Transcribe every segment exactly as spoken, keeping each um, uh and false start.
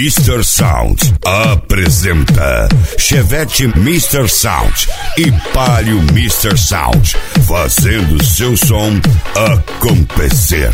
mister Sound apresenta Chevette mister Sound e Palio mister Sound, fazendo seu som acontecer.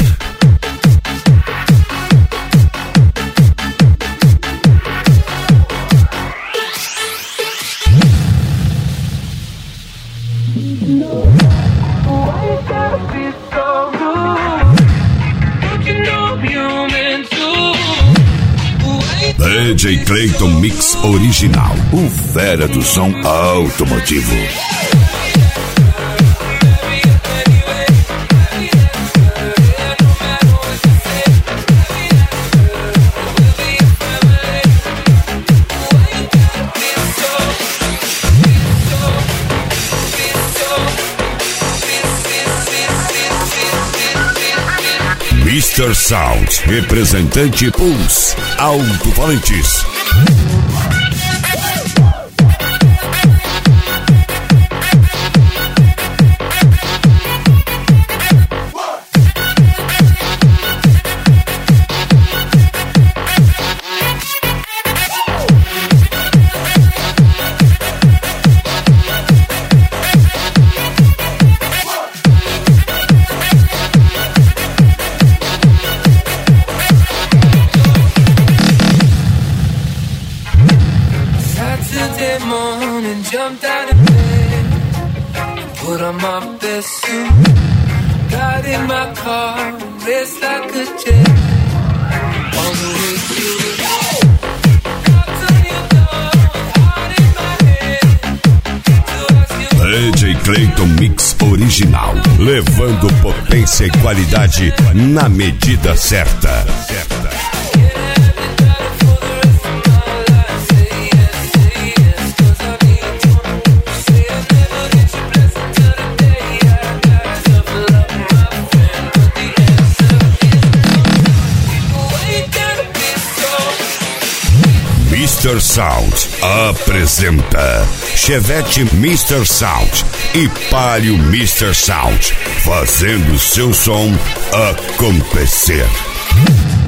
D J Clayton Mix Original, o fera do som automotivo. mister Sound, representante Pulse Alto-Falantes. Morning, jumped out of bed, put on my best suit, got in my car, raced like a jet, on the way to D J Clayton Mix Original, levando potência e qualidade na medida certa. mister Sound apresenta Chevette mister Sound e Palio mister Sound, fazendo seu som acontecer.